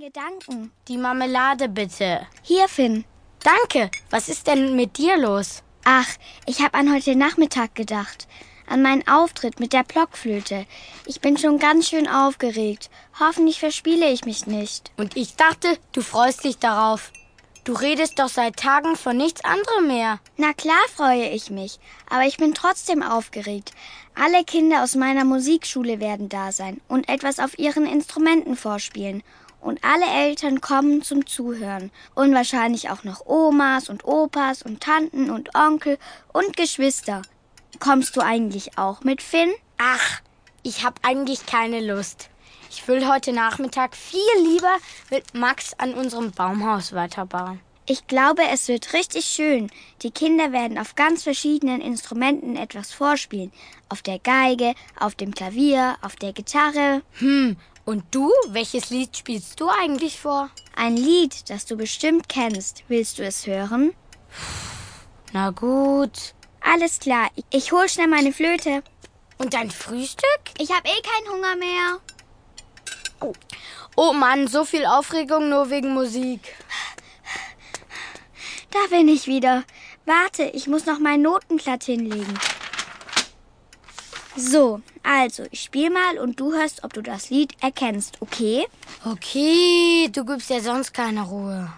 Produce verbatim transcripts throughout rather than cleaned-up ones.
Gedanken. Die Marmelade bitte. Hier, Finn. Danke. Was ist denn mit dir los? Ach, ich habe an heute Nachmittag gedacht. An meinen Auftritt mit der Blockflöte. Ich bin schon ganz schön aufgeregt. Hoffentlich verspiele ich mich nicht. Und ich dachte, du freust dich darauf. Du redest doch seit Tagen von nichts anderem mehr. Na klar freue ich mich, aber ich bin trotzdem aufgeregt. Alle Kinder aus meiner Musikschule werden da sein und etwas auf ihren Instrumenten vorspielen. Und alle Eltern kommen zum Zuhören. Und wahrscheinlich auch noch Omas und Opas und Tanten und Onkel und Geschwister. Kommst du eigentlich auch mit, Finn? Ach, ich habe eigentlich keine Lust. Ich will heute Nachmittag viel lieber mit Max an unserem Baumhaus weiterbauen. Ich glaube, es wird richtig schön. Die Kinder werden auf ganz verschiedenen Instrumenten etwas vorspielen. Auf der Geige, auf dem Klavier, auf der Gitarre. Hm, und du? Welches Lied spielst du eigentlich vor? Ein Lied, das du bestimmt kennst. Willst du es hören? Na gut. Alles klar, ich hol schnell meine Flöte. Und dein Frühstück? Ich habe eh keinen Hunger mehr. Oh. oh Mann, so viel Aufregung nur wegen Musik. Da bin ich wieder. Warte, ich muss noch mein Notenblatt hinlegen. So, also, ich spiel mal und du hörst, ob du das Lied erkennst, okay? Okay, du gibst ja sonst keine Ruhe.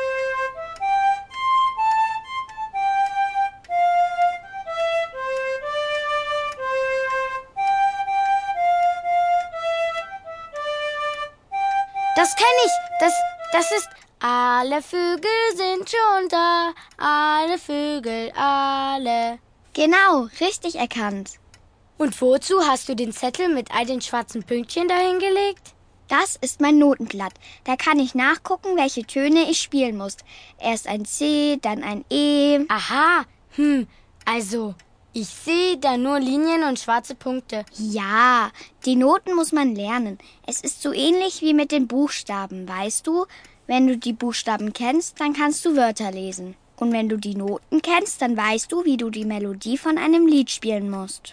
Das kenne ich. Das, das ist... Alle Vögel sind schon da. Alle Vögel, alle. Genau, richtig erkannt. Und wozu hast du den Zettel mit all den schwarzen Pünktchen dahingelegt? Das ist mein Notenblatt. Da kann ich nachgucken, welche Töne ich spielen muss. Erst ein C, dann ein E. Aha, hm, also... Ich sehe da nur Linien und schwarze Punkte. Ja, die Noten muss man lernen. Es ist so ähnlich wie mit den Buchstaben, weißt du? Wenn du die Buchstaben kennst, dann kannst du Wörter lesen. Und wenn du die Noten kennst, dann weißt du, wie du die Melodie von einem Lied spielen musst.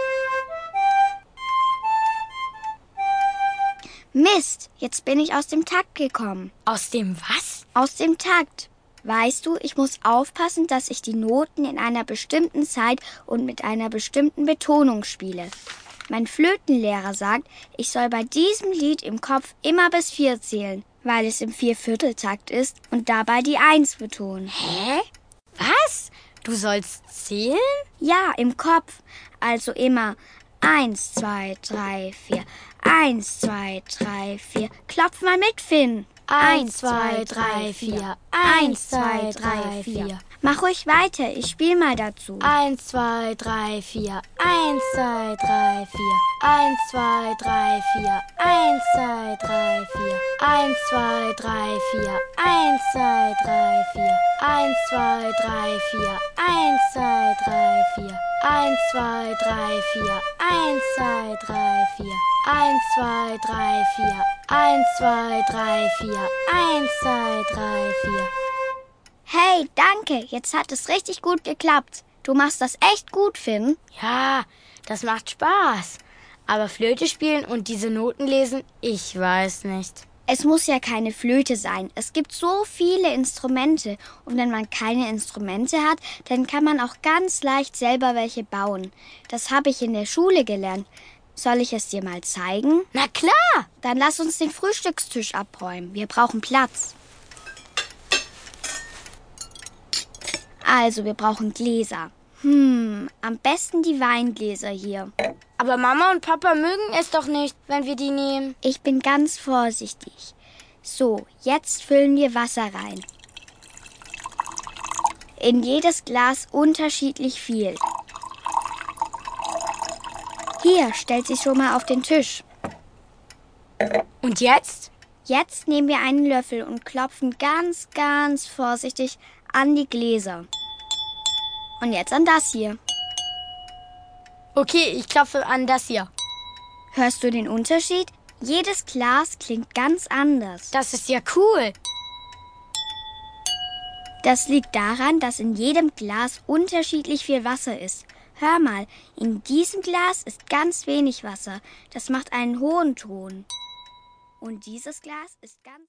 Mist, jetzt bin ich aus dem Takt gekommen. Aus dem was? Aus dem Takt. Weißt du, ich muss aufpassen, dass ich die Noten in einer bestimmten Zeit und mit einer bestimmten Betonung spiele. Mein Flötenlehrer sagt, ich soll bei diesem Lied im Kopf immer bis vier zählen, weil es im Viervierteltakt ist und dabei die Eins betonen. Hä? Was? Du sollst zählen? Ja, im Kopf. Also immer eins, zwei, drei, vier. Eins, zwei, drei, vier. Klopf mal mit, Finn. Eins, zwei, drei, vier. Eins, zwei, drei, vier. Mach ruhig weiter, ich spiel mal dazu. Eins, zwei, drei, vier. Eins, zwei, drei, vier. Eins, zwei, drei, vier. Eins, zwei, drei, vier. Eins, zwei, drei, vier. Eins, zwei, drei, vier. Eins, zwei, drei, vier. Eins, zwei, drei, vier. Eins, zwei, drei, vier. Eins, zwei, drei, vier. Eins, zwei, drei, vier. Eins, zwei, drei, vier. Eins, zwei, drei, vier. Hey, danke. Jetzt hat es richtig gut geklappt. Du machst das echt gut, Finn. Ja, das macht Spaß. Aber Flöte spielen und diese Noten lesen, ich weiß nicht. Es muss ja keine Flöte sein. Es gibt so viele Instrumente. Und wenn man keine Instrumente hat, dann kann man auch ganz leicht selber welche bauen. Das habe ich in der Schule gelernt. Soll ich es dir mal zeigen? Na klar! Dann lass uns den Frühstückstisch abräumen. Wir brauchen Platz. Also, wir brauchen Gläser. Hm, am besten die Weingläser hier. Aber Mama und Papa mögen es doch nicht, wenn wir die nehmen. Ich bin ganz vorsichtig. So, jetzt füllen wir Wasser rein. In jedes Glas unterschiedlich viel. Hier, stellt sie schon mal auf den Tisch. Und jetzt? Jetzt nehmen wir einen Löffel und klopfen ganz, ganz vorsichtig an die Gläser. Und jetzt an das hier. Okay, ich klopfe an das hier. Hörst du den Unterschied? Jedes Glas klingt ganz anders. Das ist ja cool. Das liegt daran, dass in jedem Glas unterschiedlich viel Wasser ist. Hör mal, in diesem Glas ist ganz wenig Wasser. Das macht einen hohen Ton. Und dieses Glas ist ganz...